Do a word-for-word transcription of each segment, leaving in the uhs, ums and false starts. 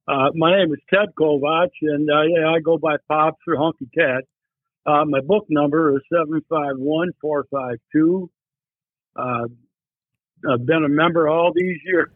Uh, my name is Ted Kovach, and uh, yeah, I go by Pops or Hunky Ted. Uh, my book number is seven five one, four five two. Uh, I've been a member all these years,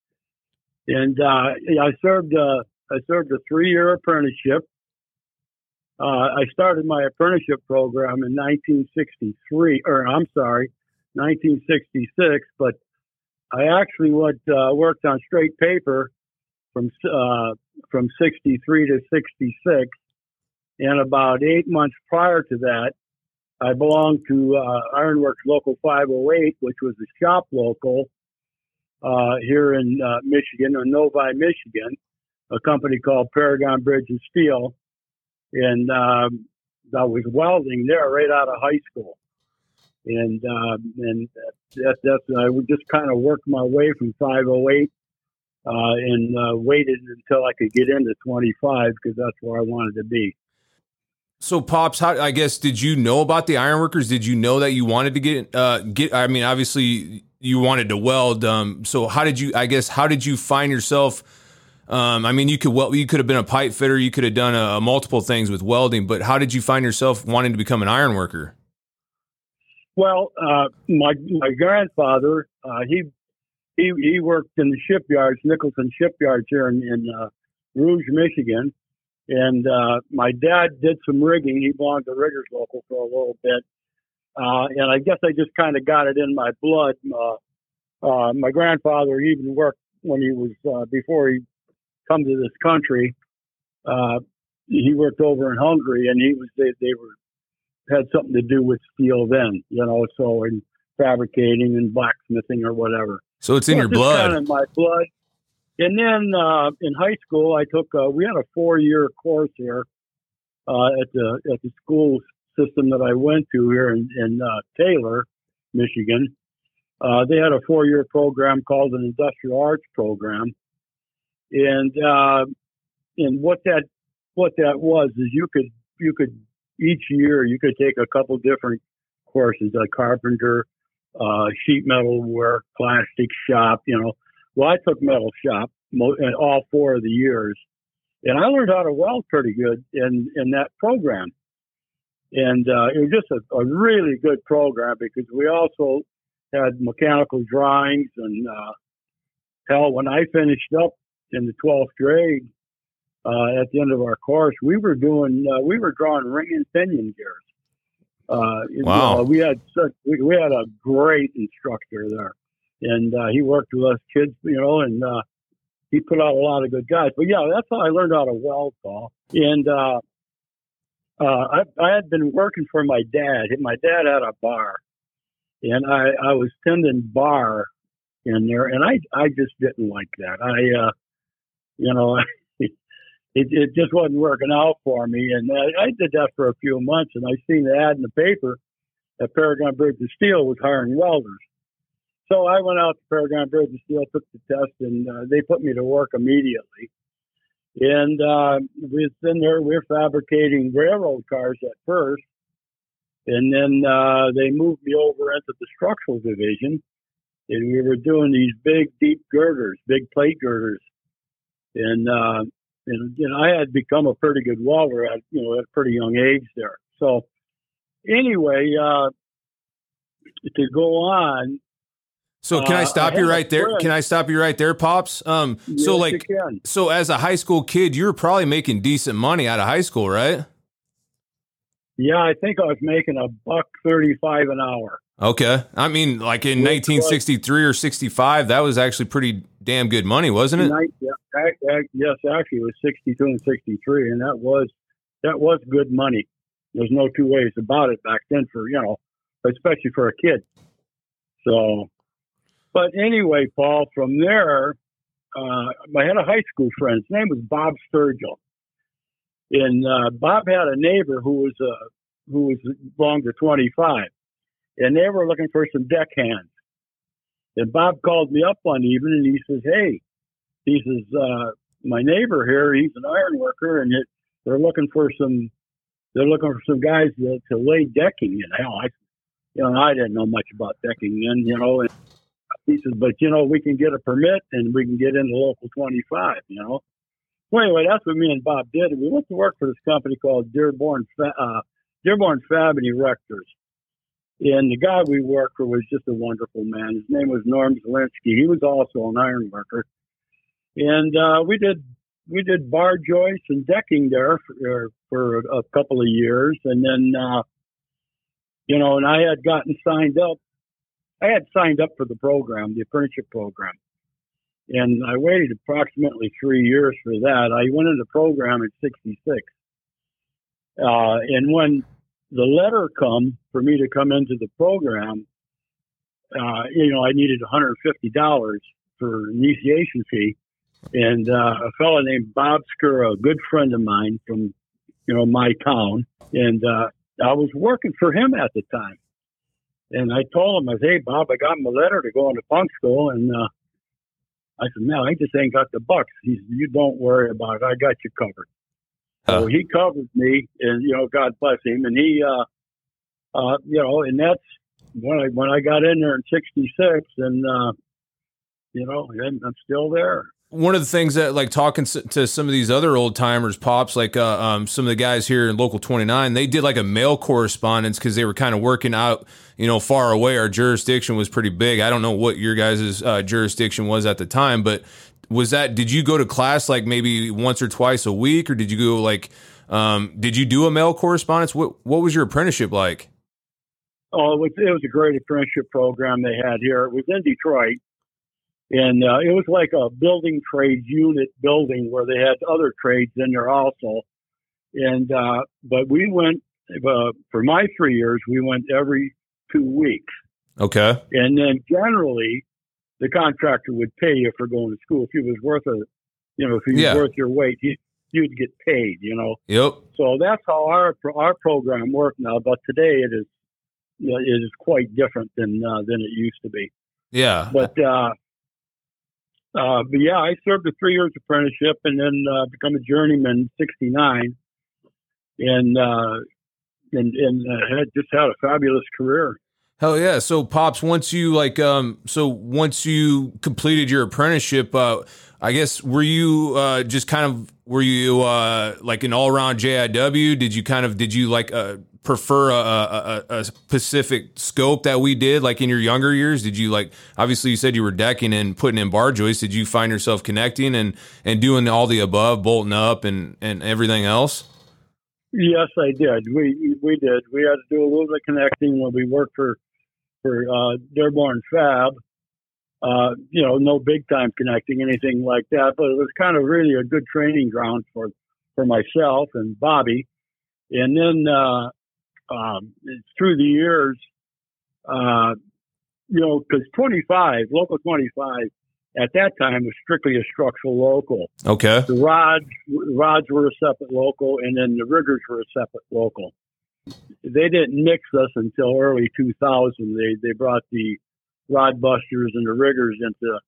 and uh, yeah, I served. Uh, I served a three-year apprenticeship. Uh, I started my apprenticeship program in nineteen sixty-three, or I'm sorry, nineteen sixty-six. But I actually went uh, worked on straight paper from uh, from sixty-three to sixty-six, and about eight months prior to that, I belonged to uh, Ironworks Local five oh eight, which was a shop local uh, here in uh, Michigan, or Novi, Michigan, a company called Paragon Bridge and Steel, and um, I was welding there right out of high school, and um, and that, that's I would just kind of work my way from five oh eight. Uh, and uh, waited until I could get into twenty-five because that's where I wanted to be. So, Pops, how, I guess, did you know about the ironworkers? Did you know that you wanted to get, uh, get, I mean, obviously you wanted to weld. Um, so how did you, I guess, how did you find yourself? Um, I mean, you could weld, you could have been a pipe fitter. You could have done uh, multiple things with welding, but how did you find yourself wanting to become an ironworker? Well, uh, my, my grandfather, uh, he, He he worked in the shipyards, Nicholson shipyards here in, in uh, Rouge, Michigan. And uh, my dad did some rigging. He belonged to Riggers Local for a little bit. Uh, and I guess I just kind of got it in my blood. Uh, uh, my grandfather even worked when he was, uh, before he come to this country, uh, he worked over in Hungary, and he was, they, they were, had something to do with steel then, you know, so in fabricating and blacksmithing or whatever. So it's in yeah, your blood. Kind of in my blood. And then uh, in high school, I took. Uh, we had a four-year course here uh, at the at the school system that I went to here in, in uh, Taylor, Michigan. Uh, they had a four-year program called an industrial arts program, and uh, and what that what that was is you could you could each year you could take a couple different courses, like carpenter, Uh, sheet metal work, plastic shop, you know. Well, I took metal shop mo- in all four of the years, and I learned how to weld pretty good in, in that program. And uh, it was just a, a really good program because we also had mechanical drawings. And uh, hell, when I finished up in the twelfth grade, uh, at the end of our course, we were doing, uh, we were drawing ring and pinion gears. Uh, wow. You know, we had such, we, we had a great instructor there, and uh, he worked with us kids, you know, and uh, he put out a lot of good guys. But yeah, that's how I learned how to weld, Paul. And uh, uh, I, I had been working for my dad. My dad had a bar, and I, I was tending bar in there, and I I just didn't like that. I, uh, you know. It, it just wasn't working out for me. And I, I did that for a few months, and I seen the ad in the paper that Paragon Bridge and Steel was hiring welders. So I went out to Paragon Bridge and Steel, took the test, and uh, they put me to work immediately. And uh, we was in there, we were fabricating railroad cars at first. And then uh, they moved me over into the structural division, and we were doing these big, deep girders, big plate girders. And, uh, And, you know, I had become a pretty good welder at, you know, at a pretty young age there. So anyway, uh, to go on. So can I stop uh, you I right there? friend. Can I stop you right there, Pops? Um, Yes, so like, you can. so as a high school kid, you were probably making decent money out of high school, right? Yeah, I think I was making a buck thirty-five an hour. Okay. I mean, like in Which nineteen sixty-three or sixty-five, that was actually pretty damn good money, wasn't it? Night, yeah, ac- ac- yes, actually, it was sixty-two and sixty-three, and that was that was good money. There's no two ways about it back then for, you know, especially for a kid. So, but anyway, Paul, from there, uh, I had a high school friend. His name was Bob Sturgill. And uh, Bob had a neighbor who was uh, who was belonged to twenty-five, and they were looking for some deck hands. And Bob called me up one evening, and he says, "Hey," he says, uh, "my neighbor here, he's an iron worker, and it, they're looking for some they're looking for some guys to, to lay decking." And hell, I you know I didn't know much about decking then, you know. And he says, "But you know, we can get a permit, and we can get into local twenty-five, you know." Well, anyway, that's what me and Bob did. We went to work for this company called Dearborn, uh, Dearborn Fab and Erectors. And the guy we worked for was just a wonderful man. His name was Norm Zielinski. He was also an iron worker. And uh, we did we did bar joists and decking there for, for a couple of years. And then, uh, you know, and I had gotten signed up. I had signed up for the program, the apprenticeship program. And I waited approximately three years for that. I went into the program in sixty-six. Uh, and when the letter come for me to come into the program, uh, you know, I needed one hundred fifty dollars for initiation fee. And uh, a fellow named Bob Skura, a good friend of mine from, you know, my town. And uh, I was working for him at the time. And I told him, I said, hey, Bob, I got him a letter to go into punk school. And uh, I said, no, I just ain't got the bucks. He said, you don't worry about it. I got you covered. So he covered me, and, you know, God bless him. And he, uh, uh, you know, and that's when I, when I got in there in sixty-six, and, uh, you know, and I'm still there. One of the things that, like, talking to some of these other old timers, Pops, like uh, um, some of the guys here in Local twenty-nine, they did like a mail correspondence because they were kind of working out, you know, far away. Our jurisdiction was pretty big. I don't know what your guys' uh, jurisdiction was at the time, but was that, did you go to class like maybe once or twice a week, or did you go like, um, did you do a mail correspondence? What What was your apprenticeship like? Oh, it was, it was a great apprenticeship program they had here. It was in Detroit. And uh, it was like a building trades unit building where they had other trades in there also. And, uh, but we went, uh, for my three years, we went every two weeks. Okay. And then generally, the contractor would pay you for going to school. If it was worth a, you know, if it was yeah. worth your weight, you, you'd get paid, you know. Yep. So that's how our our program worked now. But today it is, you know, it is quite different than uh, than it used to be. Yeah. But, uh, Uh, but yeah, I served a three years apprenticeship and then uh, become a journeyman in sixty-nine, and uh, and and uh, had just had a fabulous career. Hell yeah! So Pops, once you like, um, so once you completed your apprenticeship, uh, I guess were you uh, just kind of were you uh, like an all around J I W? Did you kind of did you like uh, prefer a, a, a specific scope that we did, like in your younger years? Did you like, obviously you said you were decking and putting in bar joists. Did you find yourself connecting and, and doing all the above, bolting up and, and everything else? Yes, I did. We, we did. We had to do a little bit of connecting when we worked for, for, uh, Dearborn Fab. Uh, you know, no big time connecting, anything like that, but it was kind of really a good training ground for, for myself and Bobby. And then, uh, Um, through the years, uh, you know, because twenty-five, Local twenty-five, at that time was strictly a structural local. Okay. The rods, rods were a separate local, and then the riggers were a separate local. They didn't mix us until early two thousand. They they brought the rod busters and the riggers into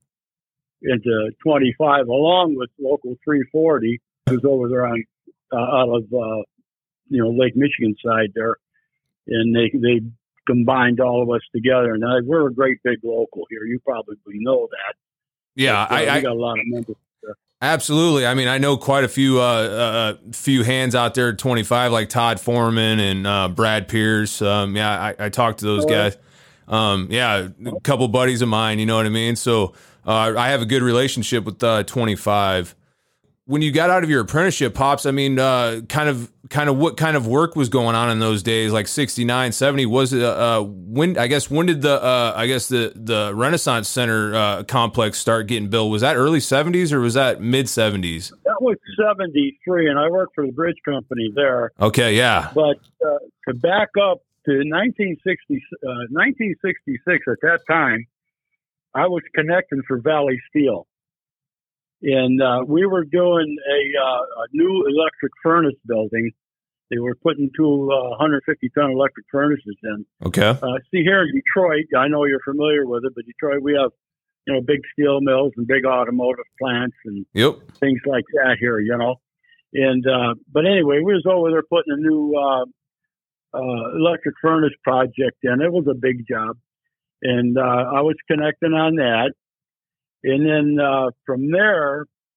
into twenty-five, along with Local three forty, who's over there on uh, out of uh, you know Lake Michigan side there. And they they combined all of us together, and I, we're a great big local here. You probably know that. Yeah, but, uh, I, we got a lot of members there. Absolutely. I mean, I know quite a few uh, uh, few hands out there at twenty-five, like Todd Foreman and uh, Brad Pierce. Um, yeah, I, I talked to those oh, guys. Um, yeah, a couple buddies of mine. You know what I mean? So uh, I have a good relationship with uh, twenty-five. When you got out of your apprenticeship, Pops, I mean, uh, kind of, kind of what kind of work was going on in those days, like sixty-nine, seventy? Was it, uh, when, I guess, when did the, uh, I guess the, the Renaissance Center, uh, complex start getting built? Was that early seventies or was that mid seventies? That was seventy-three, and I worked for the bridge company there. Okay. Yeah. But, uh, to back up to nineteen sixty, uh, nineteen sixty-six, at that time, I was connecting for Valley Steel. And uh, we were doing a, uh, a new electric furnace building. They were putting two uh, one hundred fifty ton electric furnaces in. Okay. Uh, see, here in Detroit, I know you're familiar with it, but Detroit, we have, you know, big steel mills and big automotive plants and yep. things like that here, you know. And uh, but anyway, we was over there putting a new uh, uh, electric furnace project in. It was a big job, and uh, I was connecting on that. And then uh, from there,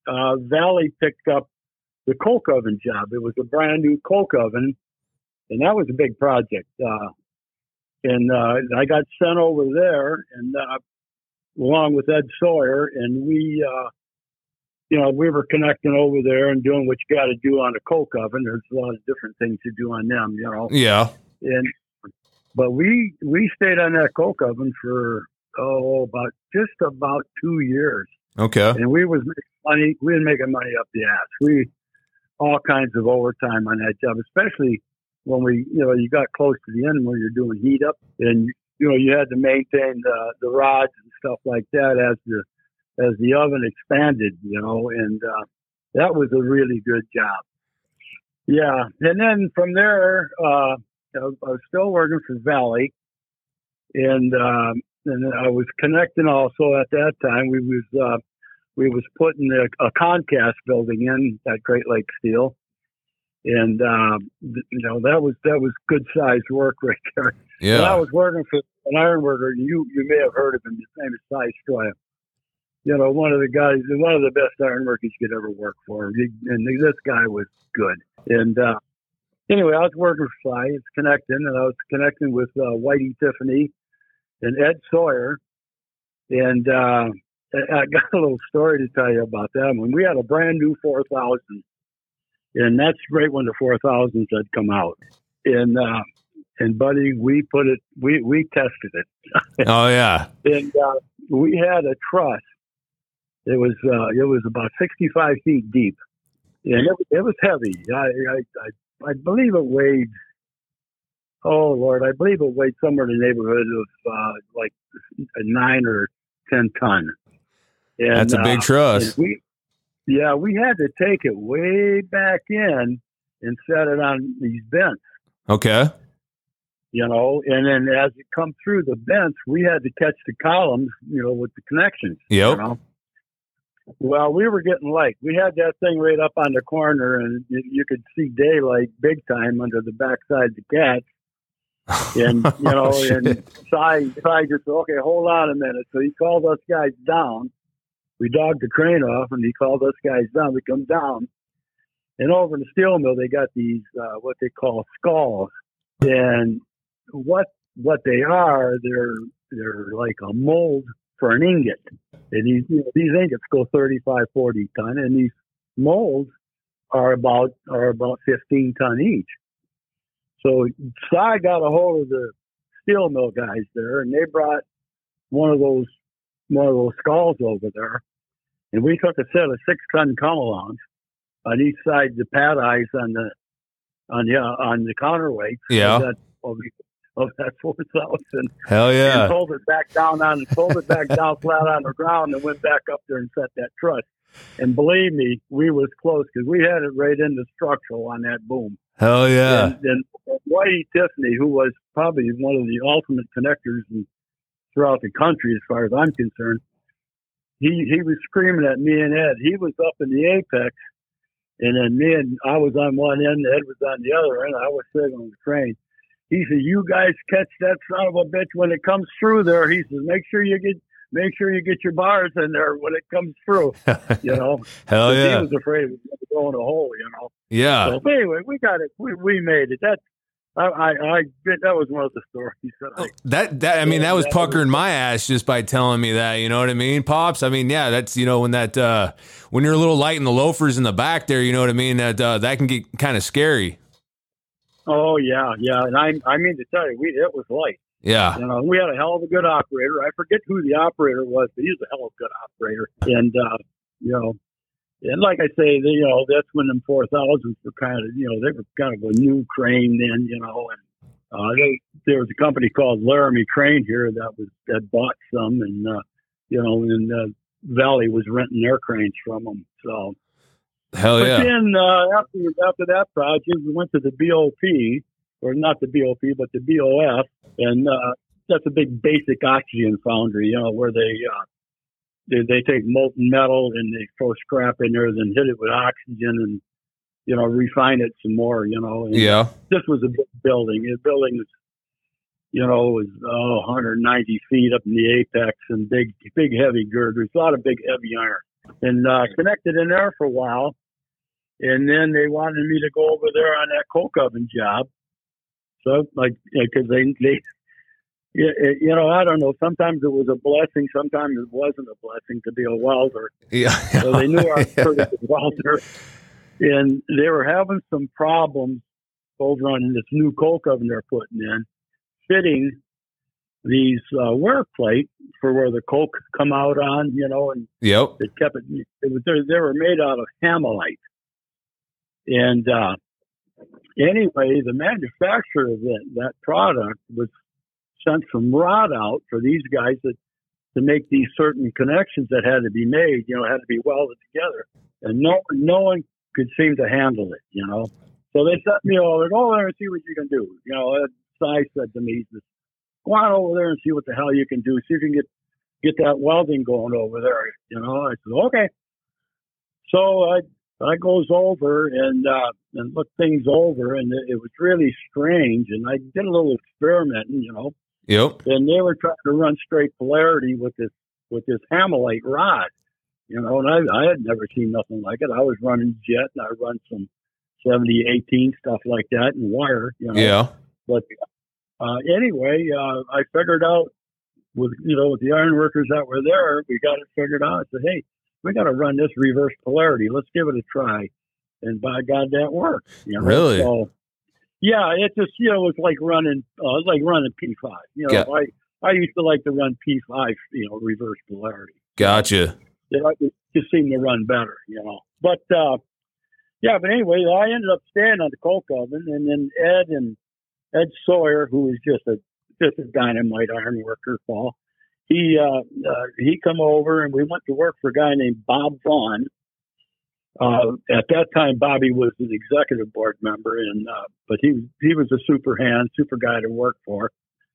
uh, Valley picked up the coke oven job. It was a brand new coke oven, and that was a big project. Uh, and uh, I got sent over there, and uh, along with Ed Sawyer, and we, uh, you know, we were connecting over there and doing what you got to do on a coke oven. There's a lot of different things to do on them, you know. Yeah. And but we we stayed on that coke oven for oh about just about two years. Okay. And we was making money. We were making money up the ass. We all kinds of overtime on that job, especially when we, you know, you got close to the end where you're doing heat up, and you know you had to maintain the the rods and stuff like that as the as the oven expanded, you know, and uh, that was a really good job. Yeah, and then from there, uh, I was still working for Valley, and um, and I was connecting also at that time. We was uh, we was putting a, a Concast building in at Great Lakes Steel, and uh, you know that was that was good sized work right there. Yeah, and I was working for an ironworker. You you may have heard of him. His name is Cy Stroya. You know, one of the guys, one of the best ironworkers you could ever work for. He, and this guy was good. And uh, anyway, I was working for Cy. It's connecting, and I was connecting with uh, Whitey Tiffany and Ed Sawyer. And uh, I got a little story to tell you about that one. We had a brand new four thousand, and that's right when the four thousands had come out. And uh, and buddy, we put it, we we tested it. Oh yeah. And uh, we had a truss. It was uh, it was about sixty-five feet deep, and it, it was heavy. I, I I I believe it weighed. Oh Lord, I believe it weighed somewhere in the neighborhood of uh, like a nine or ten ton. And, That's a big uh, truss. We, yeah, we had to take it way back in and set it on these bents. Okay. You know, and then as it come through the bents, we had to catch the columns, you know, with the connections. Yep. You know? Well, we were getting light. We had that thing right up on the corner, and you, you could see daylight big time under the backside of the cat. And, you know, oh, and Cy, Cy just said, okay, hold on a minute. So he called us guys down. We dogged the crane off, and he called us guys down. We come down. And over in the steel mill, they got these, uh, what they call skulls. And what what they are, they're they're like a mold for an ingot. And these, you know, these ingots go thirty-five, forty ton, and these molds are about are about fifteen ton each. So Cy got a hold of the steel mill guys there, and they brought one of those one of those skulls over there, and we took a set of six ton come-alongs on each side of the pad eyes on the on the on the counterweights. Yeah. Of that, of, of that four thousand. Hell yeah. And pulled it back down on, pulled it back down flat on the ground, and went back up there and set that truss. And believe me, we was close because we had it right in the structural on that boom. Hell yeah. And, and Whitey Tiffany, who was probably one of the ultimate connectors in, throughout the country, as far as I'm concerned, he he was screaming at me and Ed. He was up in the apex, and then me and I was on one end, Ed was on the other end. I was sitting on the crane. He said, "You guys catch that son of a bitch when it comes through there." He says, "Make sure you get, make sure you get your bars in there when it comes through." You know, hell yeah. He was afraid it was going to go in a hole. You know. Yeah. So but anyway, we got it. We we made it. That I I, I that was one of the stories that I. That that I mean that was puckering my ass just by telling me that. You know what I mean, Pops? I mean, yeah, that's you know when that uh, when you're a little light in the loafers in the back there. You know what I mean? That uh, that can get kind of scary. Oh yeah, yeah, and I I mean to tell you, we it was light. Yeah, you know, we had a hell of a good operator. I forget who the operator was, but he was a hell of a good operator. And uh, you know, and like I say, the, you know, that's when them four thousands were kind of, you know, they were kind of a new crane then, you know, and uh, they, there was a company called Laramie Crane here that was that bought some, and uh, you know, and uh, Valley was renting their cranes from them. So. Hell but yeah. then uh, after after that project, we went to the B O P, or not the B O P, but the B O F, and uh, that's a big basic oxygen foundry, you know, where they, uh, they they take molten metal and they throw scrap in there, then hit it with oxygen and, you know, refine it some more, you know. And yeah. This was a big building. The building was, you know, was oh, one hundred ninety feet up in the apex and big, big heavy girders, a lot of big heavy iron. and uh, connected in there for a while. And then they wanted me to go over there on that coke oven job. So, like, because they, they, you know, I don't know. Sometimes it was a blessing. Sometimes it wasn't a blessing to be a welder. Yeah. So they knew I was a pretty good welder. And they were having some problems over on this new coke oven they're putting in, fitting these uh, wear plate for where the coke come out on, you know, and yep. it kept it. It was they, they were made out of Hamolite, and uh, anyway, the manufacturer of that that product was sent some rod out for these guys that to make these certain connections that had to be made, you know, had to be welded together, and no no one could seem to handle it, you know. So they sent me over, go over there and see what you can do. You know, Cy said to me, he says, go on over there and see what the hell you can do. See if you can get, get that welding going over there. You know, I said, okay. So I, I goes over and, uh, and looked things over, and it, it was really strange. And I did a little experimenting, you know. Yep. And they were trying to run straight polarity with this, with this Hamolite rod, you know, and I, I had never seen nothing like it. I was running jet, and I run some seventy eighteen stuff like that and wire, you know. Yeah. But uh, anyway, uh, I figured out with, you know, with the iron workers that were there, we got it figured out. I said, hey, we got to run this reverse polarity. Let's give it a try. And by God, that worked. You know? Really? So, yeah, it just, you know, it's like running, uh, like running P five. You know, yeah. I, I used to like to run P five, you know, reverse polarity. Gotcha. It just seemed to run better, you know. But, uh, yeah, but anyway, I ended up staying on the coke oven, and then Ed and Ed Sawyer, who was just a just a dynamite iron worker, Paul, he uh, uh, he come over, and we went to work for a guy named Bob Vaughn. Uh, at that time, Bobby was an executive board member, and uh, but he he was a super hand, super guy to work for.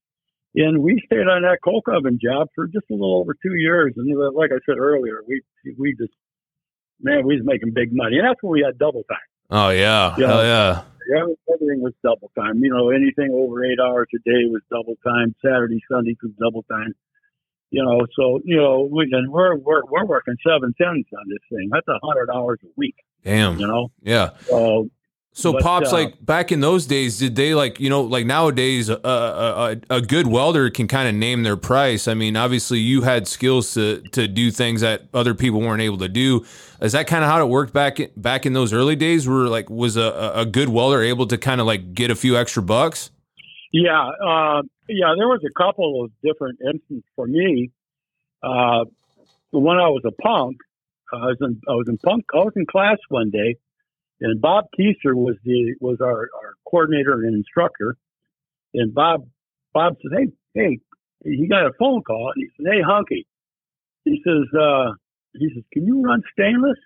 And we stayed on that coke oven job for just a little over two years. And like I said earlier, we we just, man, we was making big money. And that's when we had double time. Oh, yeah. You know, Hell yeah. Everything was double time. You know, anything over eight hours a day was double time. Saturday, Sunday was double time. You know, so, you know, we, and we're, we're, we're working seven tens on this thing. That's a hundred hours a week. Damn. You know? Yeah. So, So but, Pops, uh, like back in those days, did they like, you know, like nowadays, uh, a, a, a good welder can kind of name their price. I mean, obviously you had skills to, to do things that other people weren't able to do. Is that kind of how it worked back, in, back in those early days where like, was a, a good welder able to kind of like get a few extra bucks? Yeah. Uh, yeah, there was a couple of different instances for me. Uh, when I was a punk, I was in, I was in punk, I was in class one day. And Bob Keiser was the was our, our coordinator and instructor. And Bob Bob said, "Hey, hey," he got a phone call, and he said, "Hey, Hunky," he says, uh, "He says, can you run stainless?"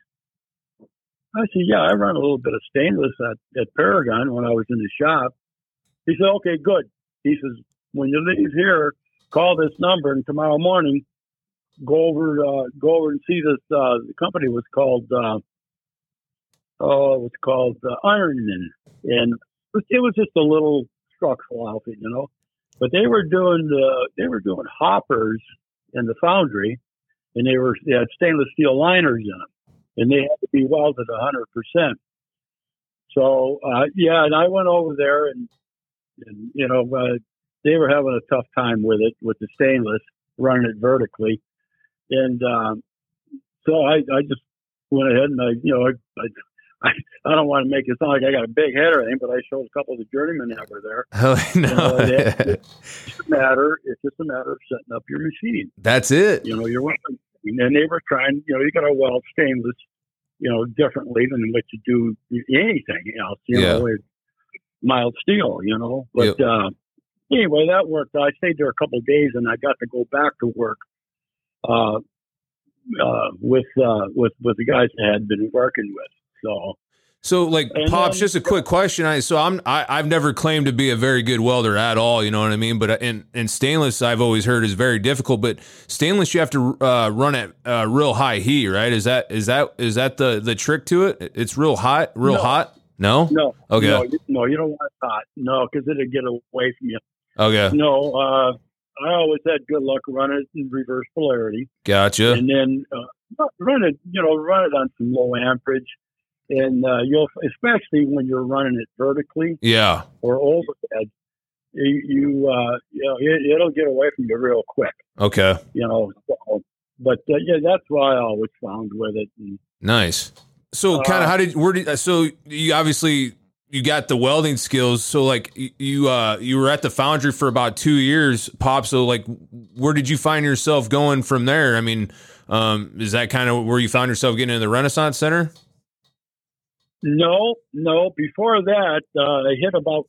I said, "Yeah, I run a little bit of stainless at, at Paragon when I was in the shop." He said, "Okay, good." He says, "When you leave here, call this number, and tomorrow morning, go over uh, go over and see this." Uh, the company was called. Uh, Oh, it was called uh, Ironman, and it was just a little structural outfit, you know. But they were doing the they were doing hoppers in the foundry, and they were they had stainless steel liners in them, and they had to be welded a hundred percent. So uh, yeah, and I went over there, and, and you know uh, they were having a tough time with it with the stainless running it vertically, and um, so I, I just went ahead and I you know I. I I, I don't want to make it sound like I got a big head or anything, but I showed a couple of the journeymen that were there. Oh, no. You know, it's just a matter. It's just a matter of setting up your machine. That's it. You know, you're working, and they were trying. You know, you got to weld stainless, you know, differently than what you do anything else. You yeah. know, with mild steel. You know, but yep. uh, anyway, that worked. I stayed there a couple of days, and I got to go back to work. Uh, uh, with uh, with with the guys I had been working with. So, so like and Pops, then, just a quick question. I so I'm I, I've never claimed to be a very good welder at all. You know what I mean? But in in stainless, I've always heard is very difficult. But stainless, you have to uh, run at uh, real high heat, right? Is that is that is that the the trick to it? It's real hot, real no, hot. No, no, okay, no, you, no, you don't want it hot. No, because it'll get away from you. Okay, no. Uh, I always had good luck running it in reverse polarity. Gotcha. And then uh, run it, you know, run it on some low amperage, and uh, you'll, especially when you're running it vertically, yeah, or overhead, you, you, uh, you know, it, it'll get away from you real quick. Okay. You know, so, but uh, yeah, that's what I always found with it. And, nice. So, kind of, uh, how did where did so you obviously you got the welding skills. So, like you uh you were at the foundry for about two years, Pop. So, like, where did you find yourself going from there? I mean, um, is that kind of where you found yourself getting into the Renaissance Center? No, no. Before that, uh, I hit about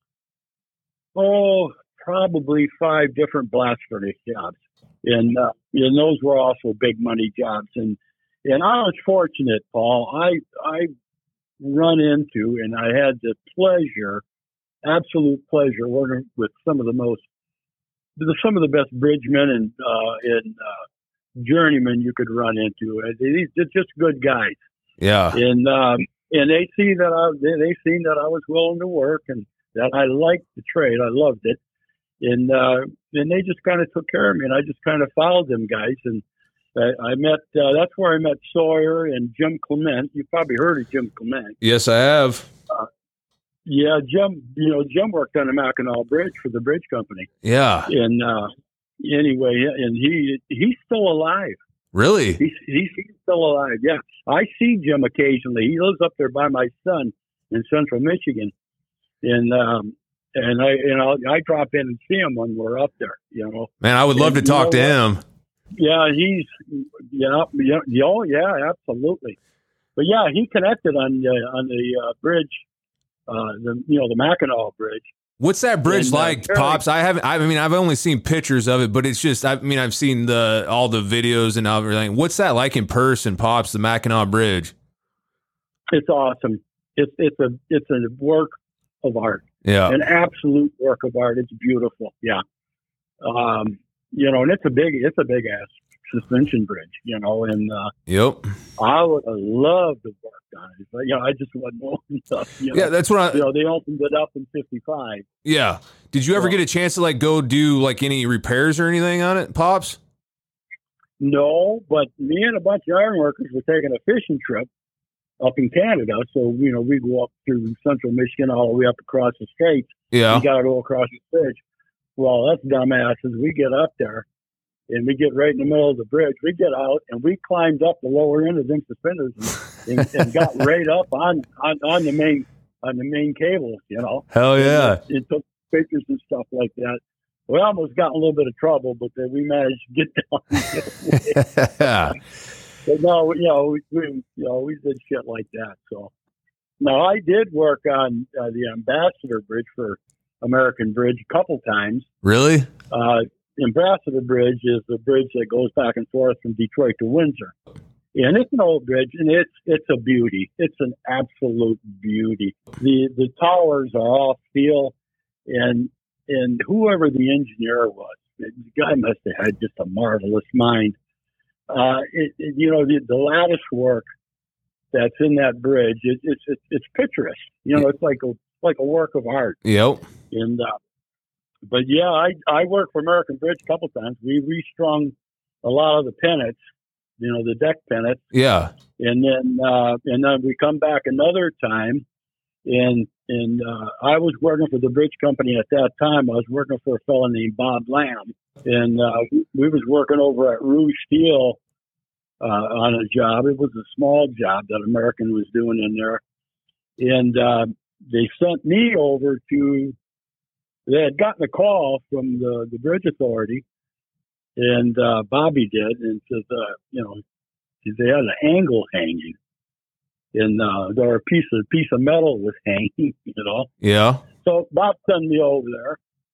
oh, probably five different blast furnace jobs, and uh, and those were also big money jobs. And and I was fortunate, Paul. I I run into and I had the pleasure, absolute pleasure, working with some of the most, some of the best bridgemen and uh, and uh, journeymen you could run into. These are just good guys. Yeah. And um, and they see that I they, they seen that I was willing to work and that I liked the trade. I loved it. And uh, and they just kind of took care of me, and I just kind of followed them guys. And I, I met, uh, that's where I met Sawyer and Jim Clement. You've probably heard of Jim Clement. Yes, I have. Uh, yeah, Jim, you know, Jim worked on the Mackinac Bridge for the bridge company. Yeah. And uh, anyway, and he he's still alive. Really? He's, he's still alive, yeah. I see Jim occasionally. He lives up there by my son in central Michigan. And, um, and I, you know, I drop in and see him when we're up there, you know. Man, I would love and, to talk you know, to him. Yeah, he's, yeah, yeah, oh, yeah, absolutely. But yeah, he connected on uh, on the uh, bridge, uh, the you know the Mackinac Bridge. What's that bridge and, uh, like, Terry, Pops? I haven't. I mean, I've only seen pictures of it, but it's just. I mean, I've seen the all the videos and everything. What's that like in person, Pops? The Mackinac Bridge. It's awesome. It's it's a it's a work of art. Yeah, an absolute work of art. It's beautiful. Yeah. Um, you know, and it's a big, it's a big ass suspension bridge, you know, and, uh, yep. I would have loved to work on it, but, you know, I just wasn't old enough, you know? Yeah, that's what I, you know, they opened it up in fifty-five. Yeah. Did you ever so, get a chance to like go do like any repairs or anything on it, Pops? No, but me and a bunch of ironworkers were taking a fishing trip up in Canada. So, you know, we go up through central Michigan all the way up across the states. Yeah. We got to go across the bridge. Well, that's dumbasses. We get up there and we get right in the middle of the bridge. We get out and we climbed up the lower end of them suspenders and, and, and got right up on, on, on the main on the main cables, you know. Hell yeah. It, it took pictures and stuff like that. We almost got in a little bit of trouble, but then we managed to get down. But no, you know, we, we you know we did shit like that. So now I did work on uh, the Ambassador Bridge for American Bridge a couple times. Really? Uh, Ambassador Bridge is the bridge that goes back and forth from Detroit to Windsor. And it's an old bridge, and it's it's a beauty. It's an absolute beauty. The the towers are all steel, and and whoever the engineer was, the guy must have had just a marvelous mind. Uh, it, it, you know, the, the lattice work that's in that bridge, it, it's it's it's picturesque. You know, it's like a like a work of art. Yep. And uh, but yeah, I I worked for American Bridge a couple times. We restrung a lot of the pennants, you know, the deck pennants. Yeah. And then uh, and then we come back another time, and and uh, I was working for the bridge company at that time. I was working for a fellow named Bob Lamb, and uh, we was working over at Rouge Steel uh, on a job. It was a small job that American was doing in there, and uh, they sent me over to. They had gotten a call from the, the bridge authority, and uh, Bobby did, and says, uh, you know, they had an angle hanging, and uh, there a piece of piece of metal was hanging, you know. Yeah. So Bob sent me over there,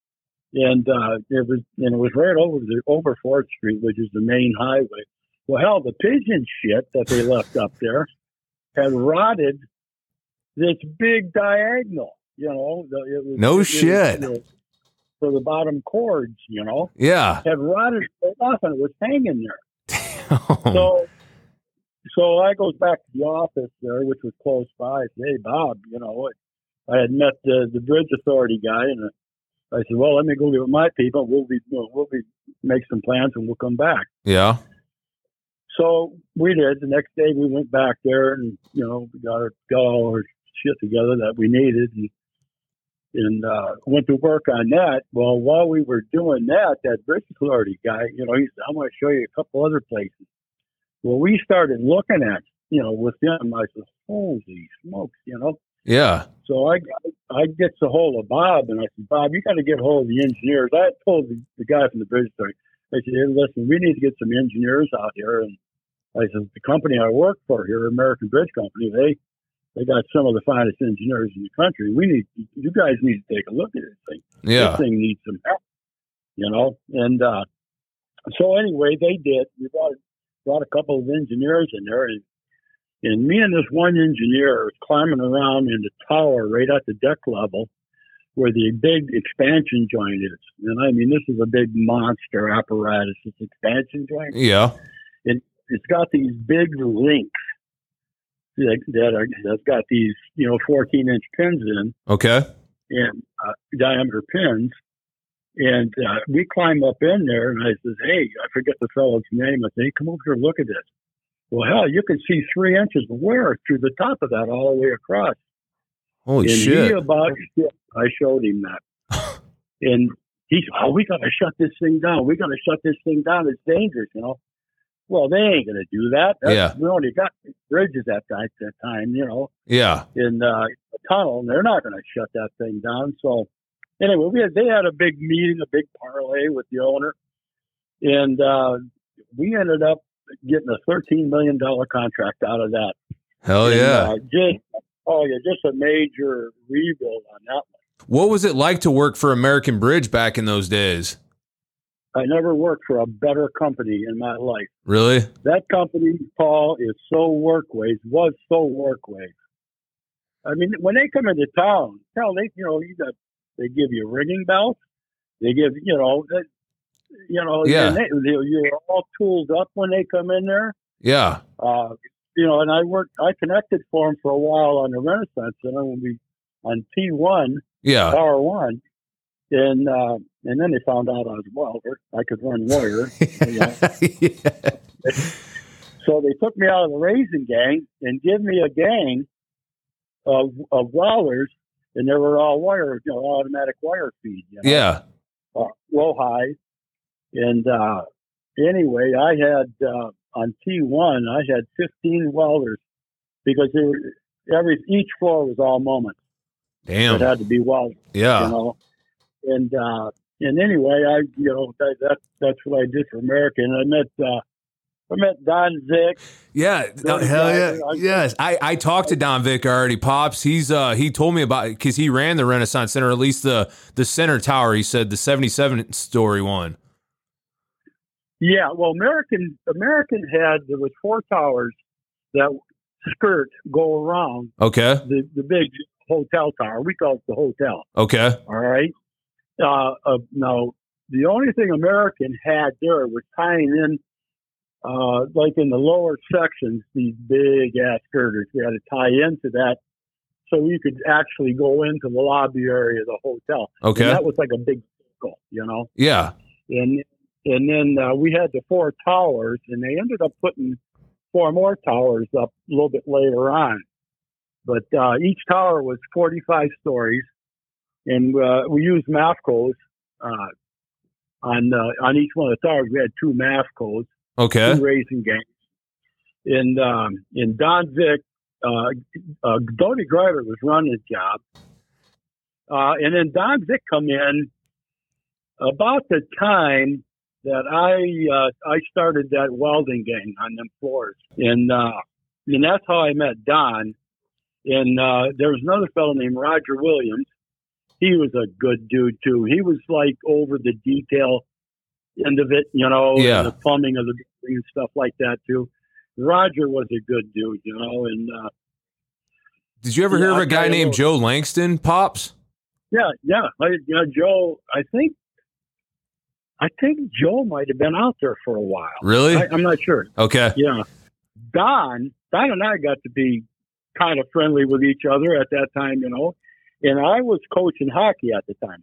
and uh, it was and it was right over the over Fourth Street, which is the main highway. Well, hell, the pigeon shit that they left up there had rotted this big diagonal. You know, the, it was, no it shit. Was, for the bottom cords, you know. Yeah. Had rotted off and it was hanging there. Damn. So, so I goes back to the office there, which was close by. I said, hey, Bob, you know, I had met the, the bridge authority guy, and I said, well, let me go get with my people. We'll be, we'll be make some plans and we'll come back. Yeah. So we did. The next day we went back there and, you know, we got, our, got all our shit together that we needed and, and uh, went to work on that. Well, while we were doing that, that bridge authority guy, you know, he said, I'm going to show you a couple other places. Well, we started looking at, you know, with them. I said, holy smokes, you know. Yeah. So I I get a hold of Bob, and I said, Bob, you got to get a hold of the engineers. I told the, the guy from the bridge authority, I said, hey, listen, we need to get some engineers out here. And I said, the company I work for here, American Bridge Company, they they got some of the finest engineers in the country. We need, you guys need to take a look at this thing. Yeah. This thing needs some help, you know. And uh, so anyway, they did. We brought, brought a couple of engineers in there, and, and me and this one engineer was climbing around in the tower right at the deck level where the big expansion joint is. And I mean, this is a big monster apparatus, this expansion joint. Yeah. And it's got these big links that, that are, that's got these, you know, fourteen inch pins in. Okay. And uh, diameter pins. And uh, we climb up in there, and I says, hey, I forget the fellow's name. I say, hey, come over here and look at this. Well, hell, you can see three inches of wear through the top of that all the way across. Holy and shit. He about, I showed him that. And he said, oh, we got to shut this thing down. We got to shut this thing down. It's dangerous, you know. Well, they ain't going to do that. That's, Yeah. We only got bridges at that, that time, you know, Yeah. in uh, a tunnel, and they're not going to shut that thing down. So anyway, we had, they had a big meeting, a big parlay with the owner, and uh, we ended up getting a thirteen million dollars contract out of that. Hell and, yeah. Uh, just, oh, yeah, just a major rebuild on that one. What was it like to work for American Bridge back in those days? I never worked for a better company in my life. Really? That company, Paul, is so workways, was so workways. I mean, when they come into town, hell, they, you know, you got, they give you ringing bells. They give, you know, that, you know, Yeah. they, they, you're all tooled up when they come in there. Yeah. Uh, you know, and I worked, I connected for them for a while on the Renaissance Center when we, on T one, Yeah. Power One. And uh, and then they found out I was a welder. I could run wire. You know. Yeah. So they took me out of the raising gang and give me a gang of, of welders, and they were all wire, you know, automatic wire feed. You know? Yeah. Uh, low high. And uh, anyway, I had uh, on T one, I had fifteen welders because they were, every each floor was all moments. Damn. It had to be welded. Yeah. You know. And uh, and anyway, I you know that, that that's what I did for American. I met uh, I met Don Vick. Yeah, no, hell yeah, I- yes. I, I talked to Don Vick already, Pops. He's uh he told me about because he ran the Renaissance Center, at least the the center tower. He said the seventy-seven story one. Yeah, well, American American had there was four towers that skirt go around Okay, the the big hotel tower. We call it the hotel. okay, All right. Uh, uh, now the only thing American had there was tying in. Uh, like in the lower sections, these big ass girders, we had to tie into that so you could actually go into the lobby area of the hotel. okay. And that was like a big circle, you know. Yeah, And and then uh, we had the four towers, and they ended up putting four more towers up a little bit later on. But uh, each tower was forty-five stories, and uh, we used MAFCOs uh, on uh, on each one of the towers. We had two MAFCOs. okay. Two racing games. And um, and Don Vick, uh, uh, Doty Grider was running his job. Uh, and then Don Vick come in about the time that I uh, I started that welding gang on them floors. And uh, and that's how I met Don. And uh, there was another fellow named Roger Williams. He was a good dude too. He was like over the detail end of it, you know, Yeah. and the plumbing of the building and stuff like that too. Roger was a good dude, you know, and uh, Did you ever Yeah, hear of I'll a guy tell you named what. Joe Langston, Pops? yeah, yeah, I, you know, Joe. I think, I think Joe might have been out there for a while. Really? I, I'm not sure. Okay. Yeah, Don, Don and I got to be kind of friendly with each other at that time, you know, and I was coaching hockey at the time,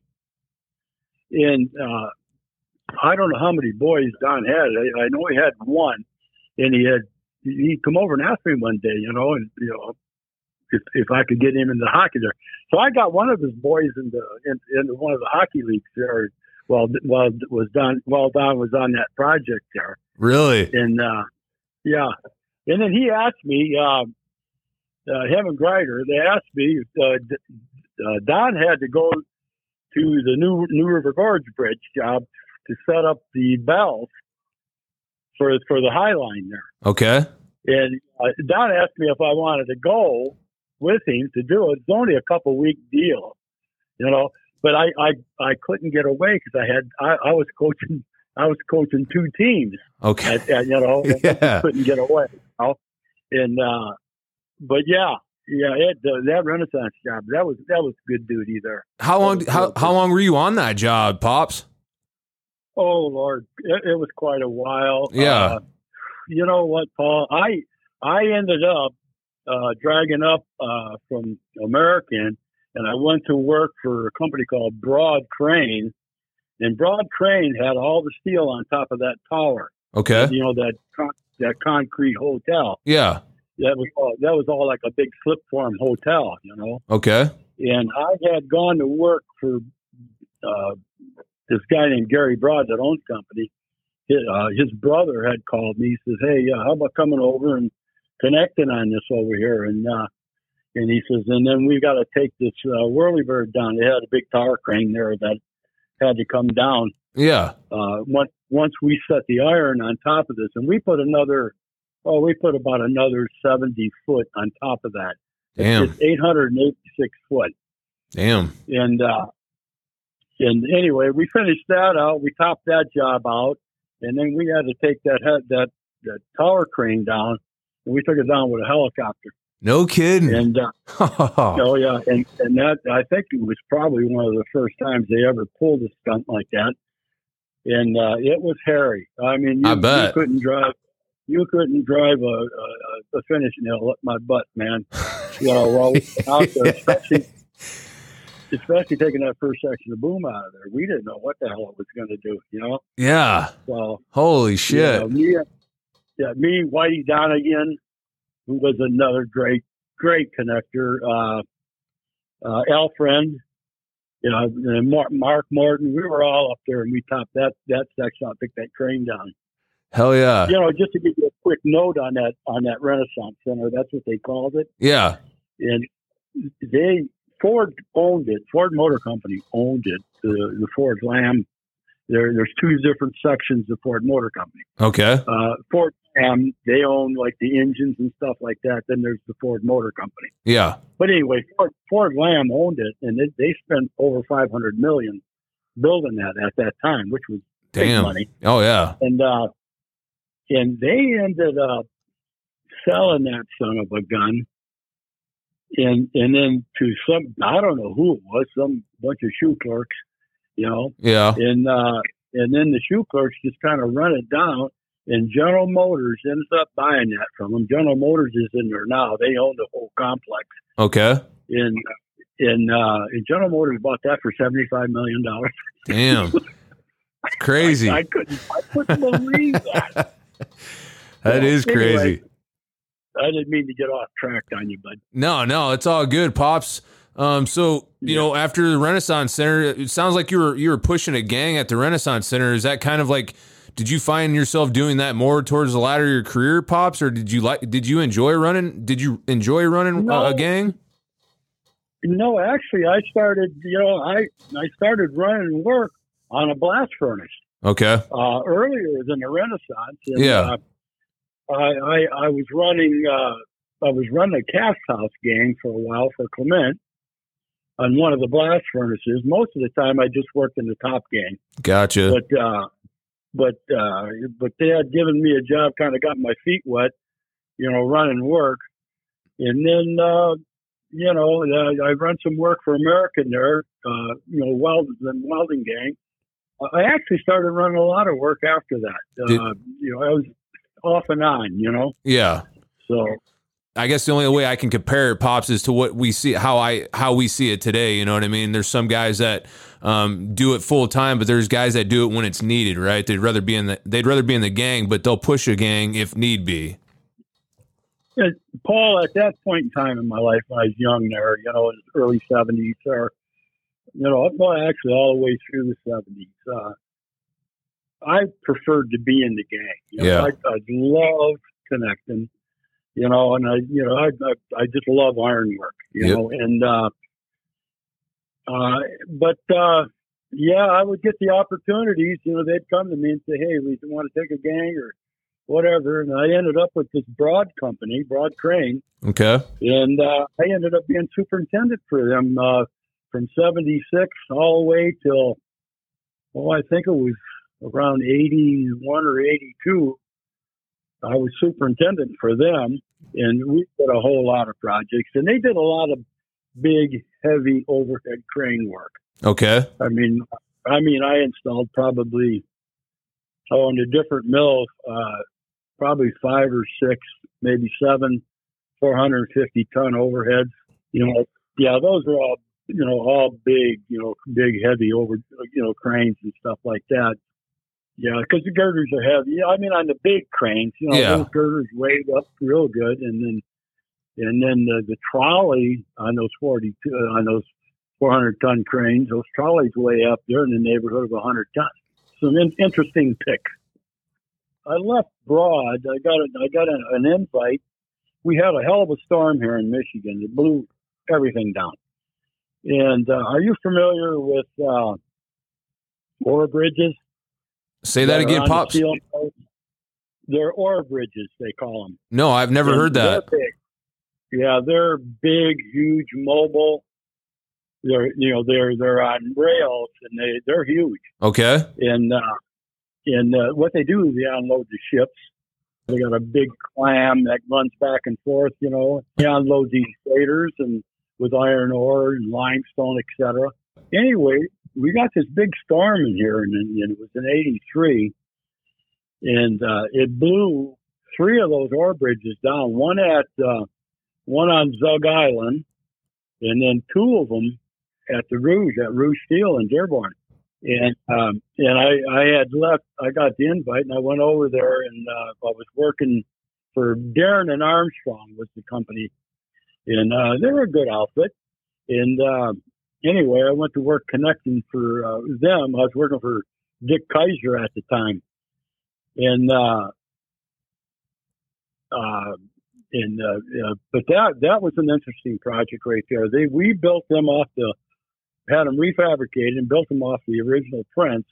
and uh, I don't know how many boys Don had. I, I know he had one, and he had he come over and asked me one day, you know, and you know, if, if I could get him into hockey there. So I got one of his boys into in, into one of the hockey leagues there. While while it was done, while Don was on that project there. Really? And uh, yeah, and then he asked me, uh, uh, him and Greider, they asked me, uh, uh, Don had to go to the new New River Gorge Bridge job to set up the bells for for the High Line there. Okay. And uh, Don asked me if I wanted to go with him to do it. It's only a couple week deal, you know. But I, I, I couldn't get away because I had I, I was coaching I was coaching two teams. Okay. At, at, you know, yeah. I couldn't get away. You know? And uh, but yeah, yeah, it, uh, that Renaissance job that was that was good duty there. How long how how long were you on that job, Pops? Oh Lord, it, it was quite a while. Yeah. Uh, you know what, Paul? I I ended up uh, dragging up uh, from American. And I went to work for a company called Broad Crane, and Broad Crane had all the steel on top of that tower. Okay. You know, that con- that concrete hotel. Yeah. That was all, that was all like a big slip form hotel, you know. Okay. And I had gone to work for uh, this guy named Gary Broad that owns the company. His, uh, his brother had called me. He says, "Hey, uh, how about coming over and connecting on this over here?" And uh, And he says, and then we got to take this uh, whirlybird down. They had a big tower crane there that had to come down. Yeah. Uh, once, once we set the iron on top of this, and we put another, oh, we put about another seventy foot on top of that. Damn. It's eight hundred eighty-six foot. Damn. And, uh, and anyway, we finished that out. We topped that job out, and then we had to take that head, that, that tower crane down, and we took it down with a helicopter. No kidding. And uh, oh yeah, and and that I think it was probably one of the first times they ever pulled a stunt like that, and uh, it was hairy. I mean, you, I bet. you couldn't drive, you couldn't drive a, a, a finishing hill up my butt, man. You know, while we were out there, especially, especially taking that first section of boom out of there, we didn't know what the hell it was going to do. You know? Yeah. So holy shit. You know, me, yeah, me, Whitey Donegan, who was another great, great connector. Uh, uh, Al Friend, you know, and Mark, Mark Morton. We were all up there, and we topped that that section. I took that crane down. Hell yeah! You know, just to give you a quick note on that on that Renaissance Center, that's what they called it. Yeah, and they Ford owned it. Ford Motor Company owned it. The the Ford Lam. There, there's two different sections of Ford Motor Company. Okay. Uh, Ford Lam, they own like the engines and stuff like that. Then there's the Ford Motor Company. Yeah. But anyway, Ford, Ford Lam owned it, and they, they spent over five hundred million building that at that time, which was damn big money. Oh yeah. And uh, and they ended up selling that son of a gun, and and then to some, I don't know who it was, some bunch of shoe clerks, you know. Yeah. And uh, and then the shoe clerks just kind of run it down, and General Motors ends up buying that from them. General Motors is in there now; they own the whole complex. Okay. And and, uh, and General Motors bought that for seventy-five million dollars. Damn, crazy! I, I couldn't, I couldn't believe that. That so, is crazy. Anyway, I didn't mean to get off track on you, bud. No, no, it's all good, Pops. Um, so you yeah. know, after the Renaissance Center, it sounds like you were you were pushing a gang at the Renaissance Center. Is that kind of like? Did you find yourself doing that more towards the latter of your career, Pops, or did you like? Did you enjoy running? Did you enjoy running no. a, a gang? No, actually, I started. You know, I I started running work on a blast furnace. Okay. Uh, earlier than the Renaissance. And, yeah. Uh, I, I I was running. Uh, I was running a cast house gang for a while for Clement on one of the blast furnaces. Most of the time, I just worked in the top gang. Gotcha. But. Uh, But uh, but they had given me a job, kind of got my feet wet, you know, running work. And then, uh, you know, uh, I run some work for American there, uh, you know, welding and welding gang. I actually started running a lot of work after that. Uh, Did, you know, I was off and on, you know. Yeah. So, I guess the only way I can compare it, Pops, is to what we see, how I, how we see it today. You know what I mean? There's some guys that um, do it full time, but there's guys that do it when it's needed, right? They'd rather be in the, they'd rather be in the gang, but they'll push a gang if need be. Yeah, Paul, at that point in time in my life, when I was young there, you know, in the early seventies, or, you know, well, actually all the way through the seventies, uh, I preferred to be in the gang. You know, Yeah. I, I loved connecting, you know, and I, you know, I, I, I just love ironwork, you Yep. know, and, uh, uh, but, uh, yeah, I would get the opportunities, you know, they'd come to me and say, hey, we want to take a gang or whatever. And I ended up with this Broad company, Broad Crane. Okay. And, uh, I ended up being superintendent for them, uh, from seventy-six all the way till, well, I think it was around eighty-one or eighty-two. I was superintendent for them, and we did a whole lot of projects, and they did a lot of big, heavy overhead crane work. Okay. I mean, I mean, I installed probably, oh, in the different mills, uh, probably five or six, maybe seven, four hundred fifty ton overheads. You know, yeah, those are all, you know, all big, you know, big, heavy over, you know, cranes and stuff like that. Yeah, because the girders are heavy. Yeah, I mean, on the big cranes, you know, Yeah. those girders weighed up real good, and then, and then the, the trolley on those forty-two, on those four hundred ton cranes, those trolleys weigh up there in the neighborhood of one hundred tons. Some in, interesting picks. I left Broad. I got a, I got a, an invite. We had a hell of a storm here in Michigan. It blew everything down. And uh, are you familiar with uh, ore bridges? Say that are again, on the Pops. steel posts? They're ore bridges, they call them. No, I've never And heard that. they're big. Yeah, they're big, huge, mobile. They're, you know, they're they're on rails, and they they're huge. Okay. And uh, and uh, what they do is they unload the ships. They got a big clam that runs back and forth. You know, they unload these freighters and with iron ore and limestone, et cetera. Anyway, we got this big storm in here, and, and it was in eighty-three, and uh, it blew three of those ore bridges down. One at uh, one on Zug Island, and then two of them at the Rouge, at Rouge Steel in Dearborn. And um, and I, I had left, I got the invite, and I went over there, and uh, I was working for Darren and Armstrong was the company. And uh, they were a good outfit. And uh, anyway, I went to work connecting for uh, them. I was working for Dick Kaiser at the time. And, uh, uh, and uh, uh, but that that was an interesting project right there. They we built them off the, had them refabricated and built them off the original prints.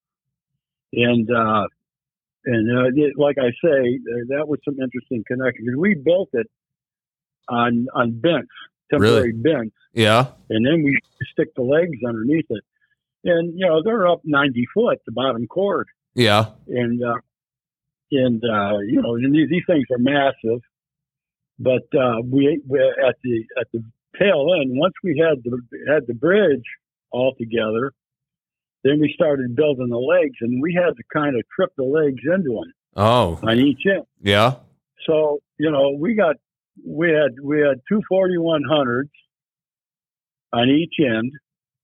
And uh, and uh, it, like I say, that was some interesting connection. We built it on on bents, temporary Really? bents, Yeah. and then we stick the legs underneath it. And you know they're up ninety foot, the bottom cord, Yeah. and uh, and uh, you know and these, these things are massive. But uh, we, we at the at the tail end, once we had the had the bridge all together, then we started building the legs, and we had to kind of trip the legs into them Oh. on each end. Yeah. So you know we got we had we had two forty-one hundreds on each end,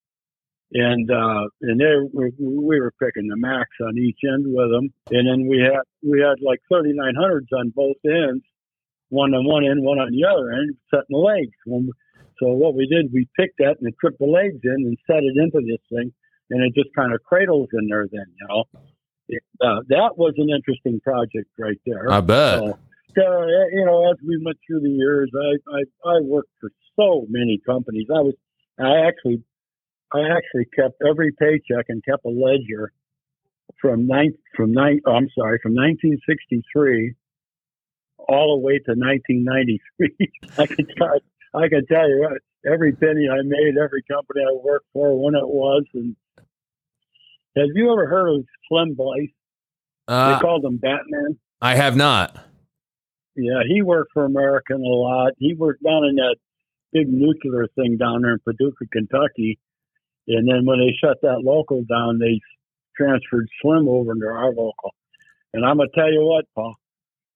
and uh, and there we, we were picking the max on each end with them, and then we had we had like thirty-nine hundreds on both ends, one on one end, one on the other end, setting the legs. When we, so what we did, we picked that and tripped the legs in and set it into this thing, and it just kind of cradles in there. Then you know, it, uh, that was an interesting project right there. I bet. So, uh, you know, as we went through the years, I, I I worked for so many companies. I was I actually I actually kept every paycheck and kept a ledger from nine from nine. Oh, I'm sorry, from nineteen sixty-three all the way to nineteen ninety-three. I could tell, I could tell you every penny I made, every company I worked for, when it was. And have you ever heard of Slim Blythe? Uh, They called him Batman. I have not. Yeah, he worked for American a lot. He worked down in that big nuclear thing down there in Paducah, Kentucky. And then when they shut that local down, they transferred Slim over into our local. And I'm going to tell you what, Paul,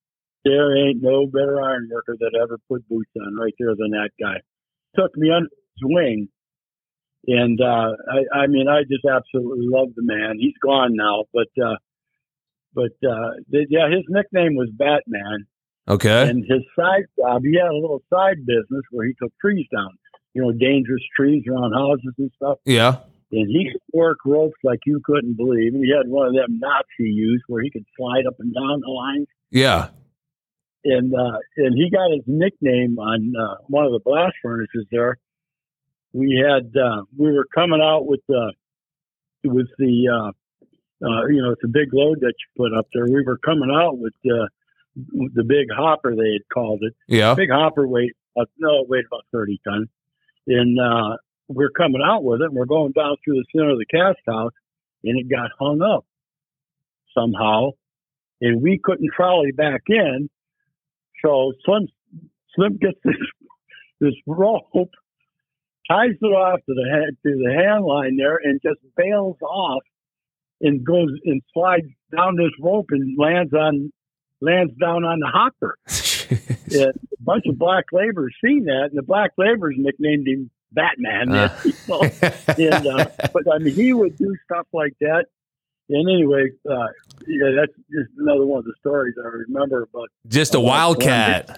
There ain't no better iron worker that ever put boots on right there than that guy. Took me under his wing. And, uh, I, I mean, I just absolutely love the man. He's gone now, but, uh, but, uh, the, yeah, his nickname was Batman. Okay. And his side job, he had a little side business where he took trees down, you know, dangerous trees around houses and stuff. Yeah. And he could work ropes like you couldn't believe. And he had one of them knots he used where he could slide up and down the lines. Yeah. And, uh, and he got his nickname on, uh, one of the blast furnaces there. We had, uh, we were coming out with, uh, with the, uh, uh, you know, it's a big load that you put up there. We were coming out with, uh, the big hopper, they had called it. Yeah. Big hopper weight, uh, no, it weighed about thirty tons. And, uh, we're coming out with it and we're going down through the center of the cast house and it got hung up somehow and we couldn't trolley back in. So Slim, Slim gets this, this rope, ties it off to the hand, to the hand line there and just bails off and goes and slides down this rope and lands on, lands down on the hopper. And a bunch of black laborers seen that, and the black laborers nicknamed him Batman. Uh. and, uh, but I mean, he would do stuff like that. And anyway, uh, yeah, that's just another one of the stories I remember. But just a wildcat.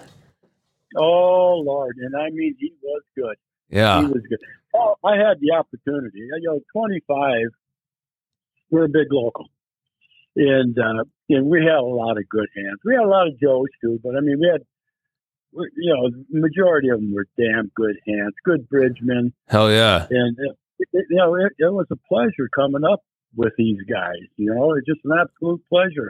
Oh Lord, and I mean, he was good. Yeah, he was good. Oh, I had the opportunity. You know, twenty-five. We're a big local. And, uh, and we had a lot of good hands. We had a lot of Joes too, but I mean, we had, you know, the majority of them were damn good hands, good bridgemen. Hell yeah. And, it, it, you know, it, it was a pleasure coming up with these guys, you know, it's just an absolute pleasure.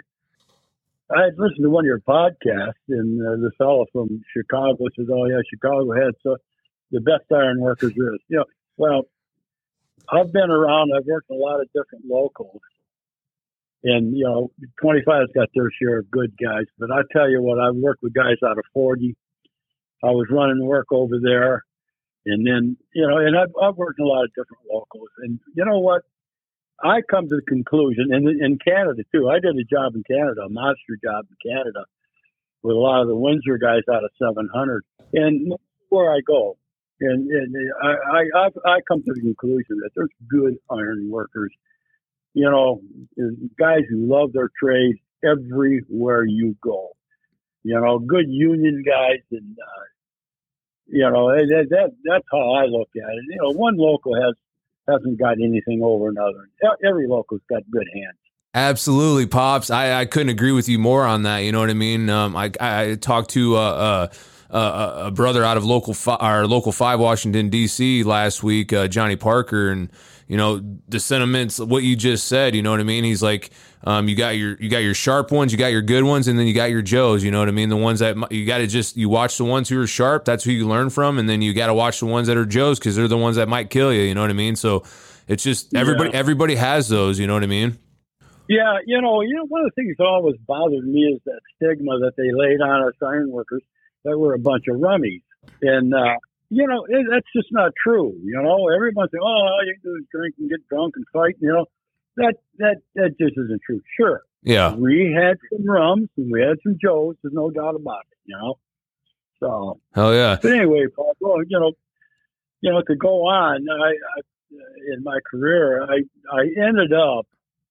I had listened to one of your podcasts and uh, the fellow from Chicago says, oh yeah, Chicago had so the best iron workers there is. You know, well, I've been around, I've worked in a lot of different locals. And, you know, twenty-five's got their share of good guys. But I tell you what, I've worked with guys out of forty. I was running work over there. And then, you know, and I've, I've worked in a lot of different locals. And you know what? I come to the conclusion, and in Canada too, I did a job in Canada, a monster job in Canada with a lot of the Windsor guys out of seven hundred. And where I go, and, and I, I, I come to the conclusion that there's good iron workers. You know, guys who love their trade everywhere you go. You know, good union guys, and uh, you know that, that that's how I look at it. You know, one local has hasn't got anything over another. Every local's got good hands. Absolutely, Pops. I, I couldn't agree with you more on that. You know what I mean? Um, I I talked to uh, uh, uh, a brother out of local fi- our local five Washington D C last week, uh, Johnny Parker, and. You know, the sentiments, what you just said, you know what I mean? He's like, um, you got your, you got your sharp ones, you got your good ones, and then you got your Joes, you know what I mean? The ones that you got to just, you watch the ones who are sharp, that's who you learn from. And then you got to watch the ones that are Joes, cause they're the ones that might kill you. You know what I mean? So it's just, everybody, yeah. everybody has those, you know what I mean? Yeah. You know, you know, one of the things that always bothered me is that stigma that they laid on us iron workers that we're a bunch of rummies. And, uh, you know, it, that's just not true. You know, everyone says, oh, all you can do is drink and get drunk and fight. You know, that that that just isn't true. Sure. Yeah. We had some rums and we had some Joes. There's no doubt about it, you know. So. Hell yeah. But anyway, Paul, well, you know, you know, to go on, I, I in my career, I, I ended up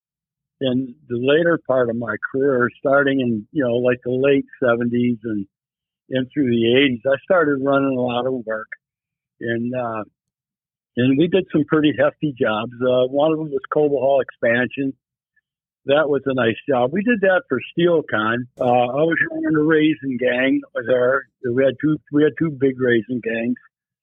in the later part of my career, starting in, you know, like the late seventies and and through the eighties, I started running a lot of work, and uh, and we did some pretty hefty jobs. Uh, one of them was Coble Hall expansion. That was a nice job. We did that for SteelCon. Uh, I was running a raisin gang there. We had two. We had two big raisin gangs.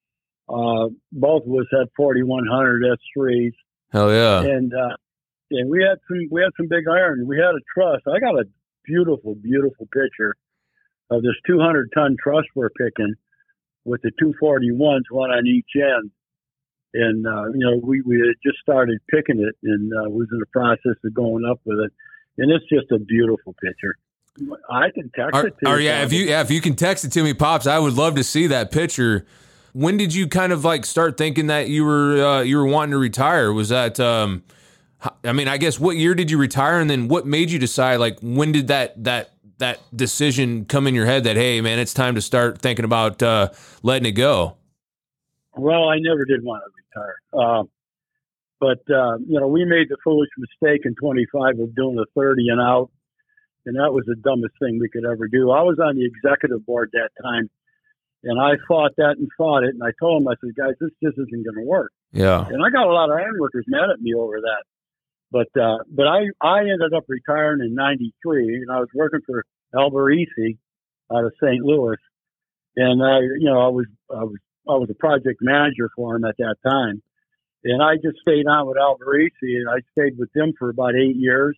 Uh, both of us had forty-one hundred S threes. Hell yeah! And uh, and we had some. We had some big iron. We had a truss. I got a beautiful, beautiful picture of this two hundred ton truss we're picking with the two forty-ones, one on each end. And, uh, you know, we, we had just started picking it and uh, was in the process of going up with it. And it's just a beautiful picture. I can text are, it to are, you. Yeah, if you, yeah, if you can text it to me, Pops, I would love to see that picture. When did you kind of like start thinking that you were, uh, you were wanting to retire? Was that, um, I mean, I guess what year did you retire? And then what made you decide, like, when did that, that, that decision come in your head that, hey, man, it's time to start thinking about uh, letting it go? Well, I never did want to retire. Uh, but, uh, you know, we made the foolish mistake in twenty-five of doing the thirty and out. And that was the dumbest thing we could ever do. I was on the executive board that time, and I fought that and fought it. And I told them, I said, guys, this just isn't going to work. Yeah. And I got a lot of iron workers mad at me over that. But uh, but I, I ended up retiring in ninety-three, and I was working for Alberici out of Saint Louis. And I, you know, I was I was I was a project manager for him at that time. And I just stayed on with Alberici, and I stayed with them for about eight years.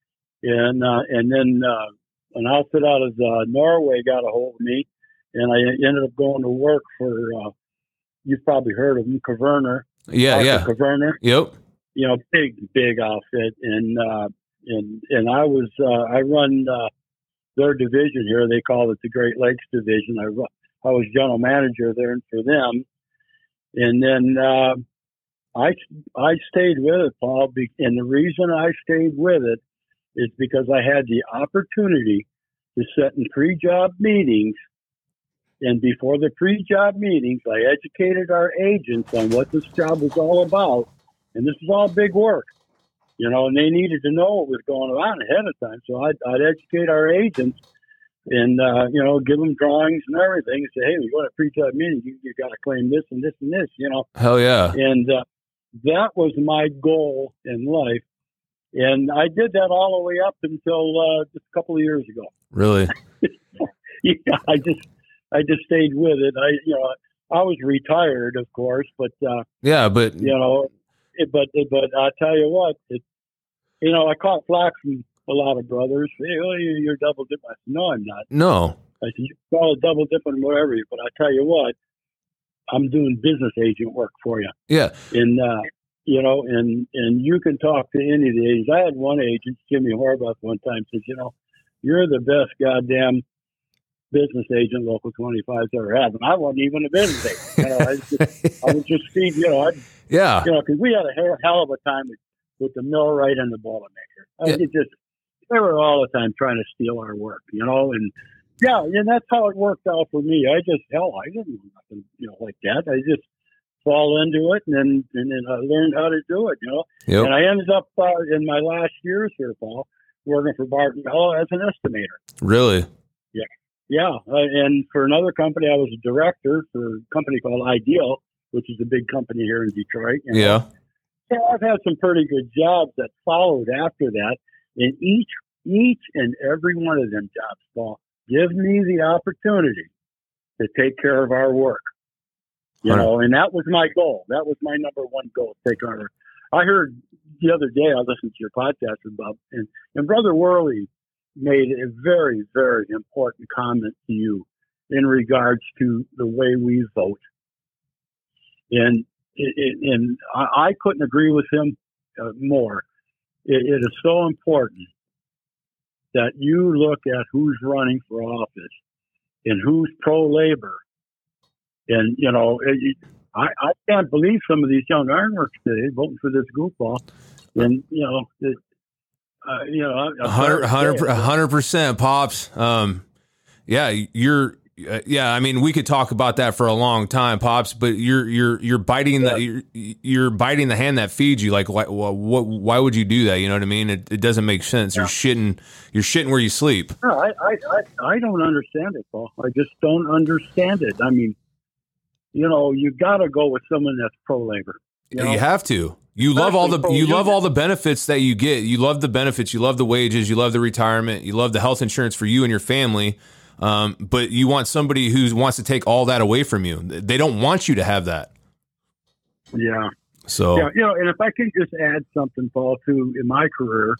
And uh, and then uh, an outfit out of uh, Norway got a hold of me, and I ended up going to work for, uh, you've probably heard of them, Kverner. Yeah, Arthur yeah. Kverner. Yep. You know, big, big outfit. And uh, and and I was, uh, I run uh, their division here. They call it the Great Lakes Division. I, run, I was general manager there for them. And then uh, I, I stayed with it, Paul, and the reason I stayed with it is because I had the opportunity to sit in pre-job meetings. And before the pre-job meetings, I educated our agents on what this job was all about. And this is all big work, you know, and they needed to know what was going on ahead of time. So I'd, I'd educate our agents and, uh, you know, give them drawings and everything and say, hey, we go to a pre-job meeting, you, you got to claim this and this and this, you know. Hell yeah. And uh, that was my goal in life. And I did that all the way up until uh, just a couple of years ago. Really? Yeah, I just I just stayed with it. I you know I was retired, of course, but uh, yeah, but you know, it, but but I tell you what, it, you know, I caught flack from a lot of brothers. Hey, well, you're double dipping. I said, no, I'm not. No. I said, you can call it double dipping, whatever. But I tell you what, I'm doing business agent work for you. Yeah. And uh, you know, and, and you can talk to any of the agents. I had one agent, Jimmy Horvath, one time says, you know, you're the best goddamn business agent Local twenty-five's ever had. And I wasn't even a business agent. You know, I, just, I was just Steve, you know, I, yeah. You know, because we had a hell, hell of a time with, with the millwright and the Boilermaker. I Yeah. it just, they were all the time trying to steal our work, you know, and yeah, and that's how it worked out for me. I just, hell, I didn't do nothing, you know, like that. I just fall into it, and then and then I learned how to do it, you know. Yep. And I ended up uh, in my last years here, Paul, working for Barton Bell as an estimator. Really? Yeah, yeah. Uh, and for another company, I was a director for a company called Ideal, which is a big company here in Detroit. And Yeah. So I've had some pretty good jobs that followed after that, and each each and every one of them jobs, Paul, give me the opportunity to take care of our work. You know, and that was my goal. That was my number one goal, take our work. I heard the other day, I listened to your podcast about, and, and Brother Worley made a very, very important comment to you in regards to the way we vote. And it, it, and I, I couldn't agree with him uh, more. It, it is so important that you look at who's running for office and who's pro-labor. And, you know, it, I, I can't believe some of these young ironworkers today voting for this goofball. And, you know, it, uh, you know, one hundred percent, Pops. Um, yeah, you're, uh, yeah, I mean, we could talk about that for a long time, Pops, but you're, you're, you're biting yeah. the, you're, you're biting the hand that feeds you. Like, why, what, why would you do that? You know what I mean? It, it doesn't make sense. Yeah. You're shitting, you're shitting where you sleep. No, I, I, I, I don't understand it, Paul. I just don't understand it. I mean, you know, you got to go with someone that's pro-labor. You, know? You have to. You love all the you love all the benefits that you get. You love the benefits. You love the wages. You love the retirement. You love the health insurance for you and your family. Um, but you want somebody who wants to take all that away from you. They don't want you to have that. Yeah. So yeah, you know, and if I can just add something, Paul, too, in my career,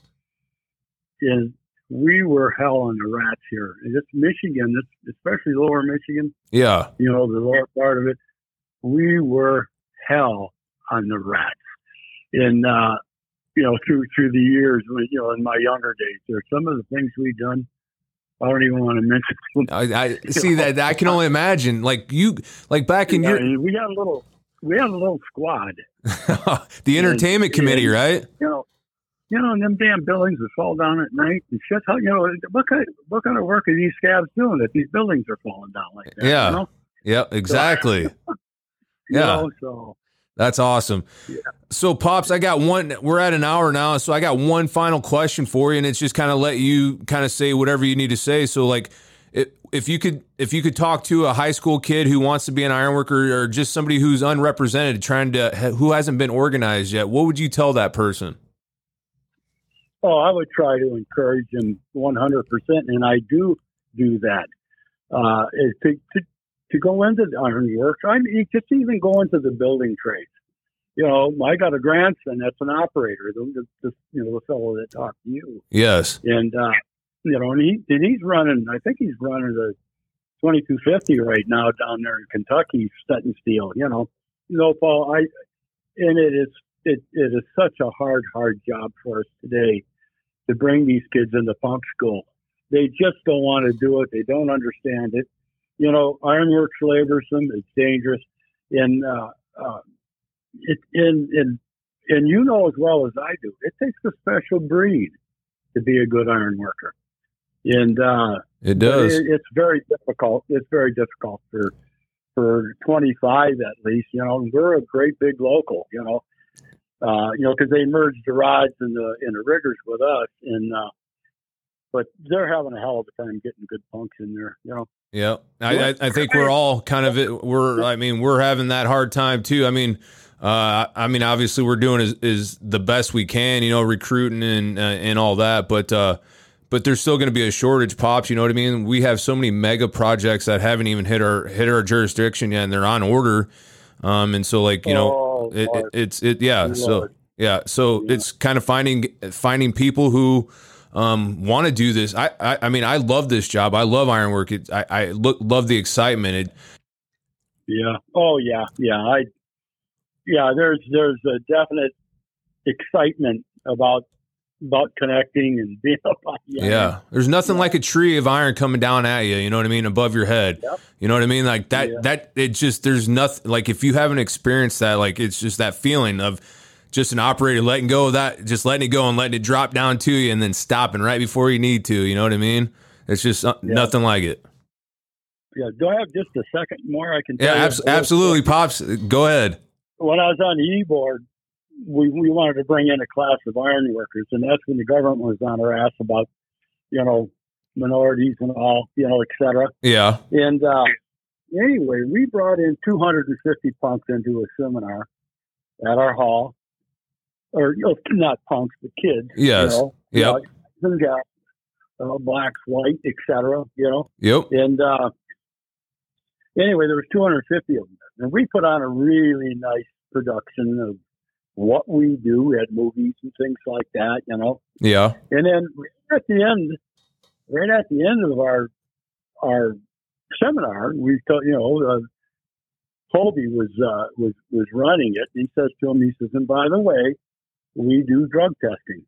is we were hell on the rats here. And it's Michigan, this, especially lower Michigan. Yeah. You know, the lower part of it. We were hell on the rats. And, uh, you know, through through the years, you know, in my younger days, there's some of the things we've done. I don't even want to mention. I, I see that. I can only imagine. Like you, like back in yeah, your, we had a little, we had a little squad. the entertainment and, committee, and, right? You know, You know, and them damn buildings that fall down at night and shit. How, you know, what kind, what kind of work are these scabs doing that these buildings are falling down like that? Yeah. You know? Yeah, exactly. So, yeah. Know, so. That's awesome. Yeah. So, Pops, I got one. We're at an hour now, so I got one final question for you, and it's just kind of let you kind of say whatever you need to say. So, like, it, if you could, if you could talk to a high school kid who wants to be an ironworker, or just somebody who's unrepresented, trying to, who hasn't been organized yet, what would you tell that person? Oh, I would try to encourage them one hundred percent, and I do do that. Uh, is to, to to go into the ironwork. I mean, just even go into the building trades. You know, I got a grandson that's an operator. The, the you know the fellow that talked to you. Yes. And uh, you know, and he and he's running. I think he's running the twenty-two fifty right now down there in Kentucky, setting steel. You know, you know, Paul. I and it is it it is such a hard hard job for us today to bring these kids into punk school. They just don't want to do it. They don't understand it. You know, ironworks laborsome. It's dangerous. And, uh, uh, it, and, and, and you know as well as I do, it takes a special breed to be a good iron worker. And, uh, it does. It, it's very difficult. It's very difficult for, for twenty-five at least. You know, we're a great big local, you know. Uh, you know, because they merged the rods and the and the riggers with us, and uh, but they're having a hell of a time getting good punks in there. You know. Yeah, I, I, I think we're all kind of we're. I mean, we're having that hard time too. I mean, uh, I mean, obviously, we're doing is, is the best we can. You know, recruiting and uh, and all that, but uh, but there's still going to be a shortage, Pops. You know what I mean? We have so many mega projects that haven't even hit our hit our jurisdiction yet, and they're on order. Um, and so like, you know, oh, it, it, it's, it, yeah. Lord. So, yeah. So yeah. It's kind of finding, finding people who, um, want to do this. I, I, I mean, I love this job. I love ironwork. It, I, I look, love the excitement. It, yeah. Oh yeah. Yeah. I, yeah, there's, there's a definite excitement about, about connecting and being up on the yeah. iron. There's nothing yeah. like a tree of iron coming down at you. You know what I mean? Above your head. Yep. You know what I mean? Like that, yeah. that it just, there's nothing like if you haven't experienced that, like it's just that feeling of just an operator letting go of that, just letting it go and letting it drop down to you and then stopping right before you need to. You know what I mean? It's just yeah. nothing like it. Yeah. Do I have just a second more? I can. Yeah, tell abs- you absolutely, Pops. Go ahead. When I was on the E-board, we, we wanted to bring in a class of iron workers, and that's when the government was on our ass about, you know, minorities and all, you know, et cetera. Yeah. And uh, anyway, we brought in two hundred fifty punks into a seminar at our hall, or you know, not punks, but kids. Yes. You know, yep. And guys, uh, blacks, white, et cetera. You know. Yep. And uh, anyway, there was two hundred fifty of them, and we put on a really nice production of what we do. We had movies and things like that, you know. Yeah. And then at the end, right at the end of our our seminar, we told, you know, uh, Colby was uh, was was running it. He says to him, he says, and by the way, we do drug testing.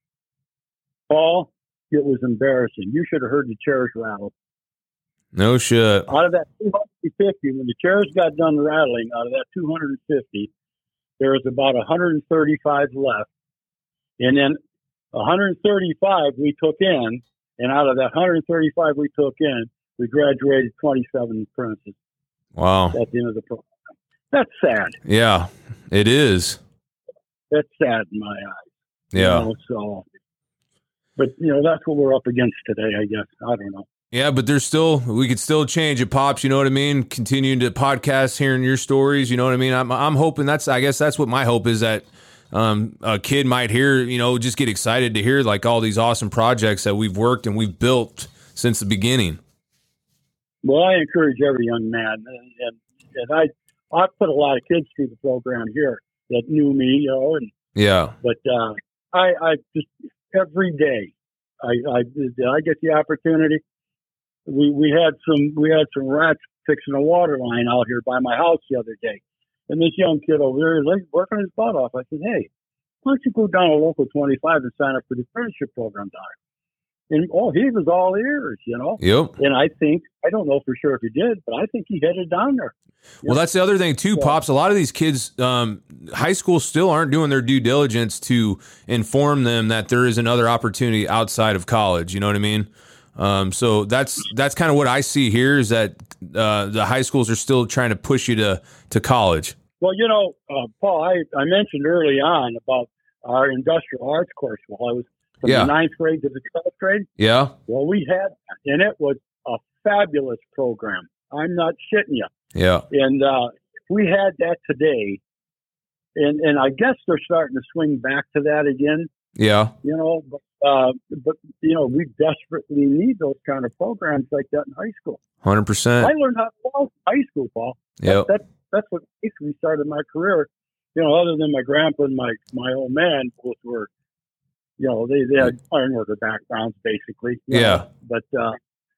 Paul, it was embarrassing. You should have heard the chairs rattle. No shit. Out of that two hundred fifty, when the chairs got done rattling, out of that two hundred fifty, there was about one hundred thirty-five left. And then one hundred thirty-five we took in, and out of that one hundred thirty-five we took in, we graduated twenty-seven apprentices. Wow. At the end of the program. That's sad. Yeah, it is. That's sad in my eyes. Yeah. You know, so, but, you know, that's what we're up against today, I guess. I don't know. Yeah, but there's still, we could still change it, Pops. You know what I mean? Continuing to podcast, hearing your stories. You know what I mean? I'm, I'm hoping that's, I guess that's what my hope is, that um, a kid might hear, you know, just get excited to hear like all these awesome projects that we've worked and we've built since the beginning. Well, I encourage every young man, and, and, and I, I put a lot of kids through the program here that knew me, you know, and yeah. But uh, I, I just every day, I, I did I get the opportunity. We we had some we had some rats fixing a water line out here by my house the other day, and this young kid over there is working his butt off. I said, hey, why don't you go down to Local twenty-five and sign up for the apprenticeship program down there? And oh, he was all ears, you know. Yep. And I think I don't know for sure if he did, but I think he headed down there. Well, that's the other thing too, Pops. A lot of these kids, um, high schools still aren't doing their due diligence to inform them that there is another opportunity outside of college. You know what I mean? Um, so that's that's kind of what I see here is that uh, the high schools are still trying to push you to to college. Well, you know, uh, Paul, I, I mentioned early on about our industrial arts course while I was from Yeah. the ninth grade to the twelfth grade. Yeah. Well, we had, and it was a fabulous program. I'm not shitting you. Yeah. And uh, we had that today, and and I guess they're starting to swing back to that again. Yeah. You know, but, uh, but you know, we desperately need those kind of programs like that in high school. one hundred percent. I learned how to walk in high school, Paul. Yep. That, that's what basically started my career. You know, other than my grandpa and my my old man, both were, you know, they, they had ironworker backgrounds basically. you Yeah. know. But uh,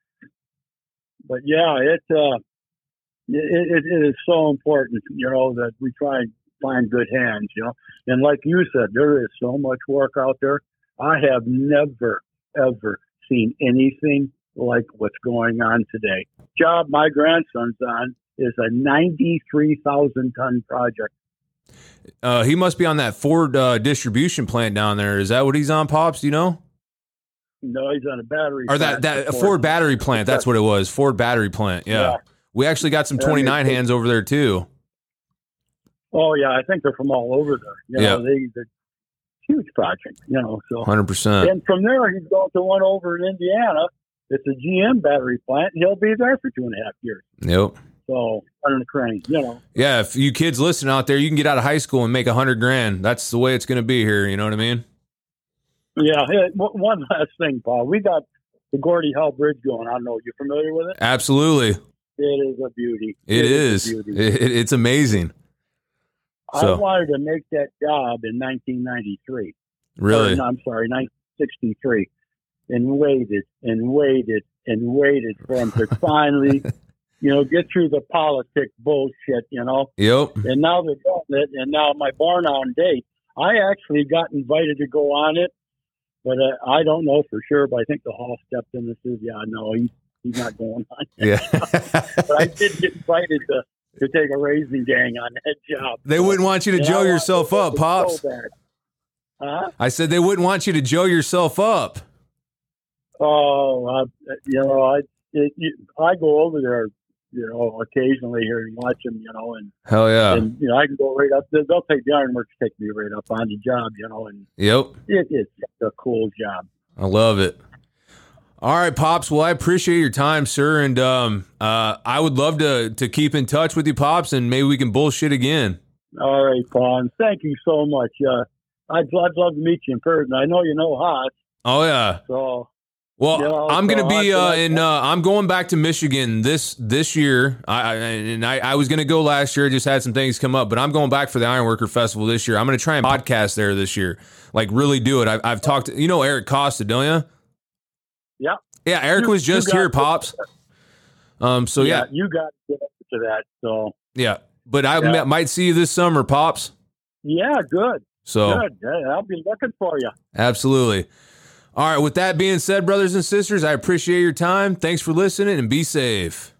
but yeah, it, uh, it it it is so important, you know, that we try and find good hands, you know. And like you said, there is so much work out there. I have never ever seen anything like what's going on today. Job my grandson's on is a ninety-three thousand ton project. Uh, he must be on that Ford uh, distribution plant down there. Is that what he's on, Pops? Do you know? No, he's on a battery. Or that, plant that for Ford. Ford. battery plant. That's what it was. Ford battery plant. Yeah. Yeah. We actually got some Yeah, twenty-nine they- hands over there too. Oh yeah, I think they're from all over there. You know, Yeah. they they're huge project. You know, so one hundred percent. and from there he's going to one over in Indiana. It's a G M battery plant. And he'll be there for two and a half years. Yep. So under the crane, you know. Yeah. If you kids listening out there, you can get out of high school and make a hundred grand. That's the way it's going to be here. You know what I mean? Yeah. Hey, w- one last thing, Paul. We got the Gordie Howe Bridge going. I don't know. You familiar with it? Absolutely. It is a beauty. It is. a beauty. It, it- it's amazing. I So wanted to make that job in nineteen ninety-three. really. Or, no, I'm sorry, nineteen sixty-three, and waited and waited and waited for him to finally, you know, get through the politic bullshit, you know. Yep. And now they're doing it, and now my born on date, I actually got invited to go on it, but uh, I don't know for sure. But I think the hall stepped in and says, "Yeah, no, he's he's not going on." Yeah. But I did get invited to to take a raising gang on that job. They wouldn't want you to And I Joe wanted yourself to up, so Pops. bad. Huh? I said they wouldn't want you to Joe yourself up. Oh, uh, you know, I it, you, I go over there, you know, occasionally here and watch them, you know, and, Hell yeah. and you know, I can go right up. They'll take the ironworks, take me right up on the job, you know, and Yep. it, it's a cool job. I love it. All right, Pops. Well, I appreciate your time, sir. And um, uh, I would love to to keep in touch with you, Pops, and maybe we can bullshit again. All right, Paul, and thank you so much. Uh, I'd, I'd love to meet you in person. I know you know Haas, Oh, yeah. so Well, You know, I'm so gonna be I- uh, in. Uh, I'm going back to Michigan this this year. I, I and I, I was gonna go last year. Just had some things come up, but I'm going back for the Ironworker Festival this year. I'm gonna try and podcast there this year. Like really do it. I've, I've talked. To, you know Eric Costa, don't you? yeah, Yeah, Eric You- was you just got here, it. Pops. Um. So yeah, you got to get up to that. So yeah. But I Yeah. m- might see you this summer, Pops. yeah, good, So good. Hey, I'll be looking for you. absolutely. All right. With that being said, brothers and sisters, I appreciate your time. Thanks for listening and be safe.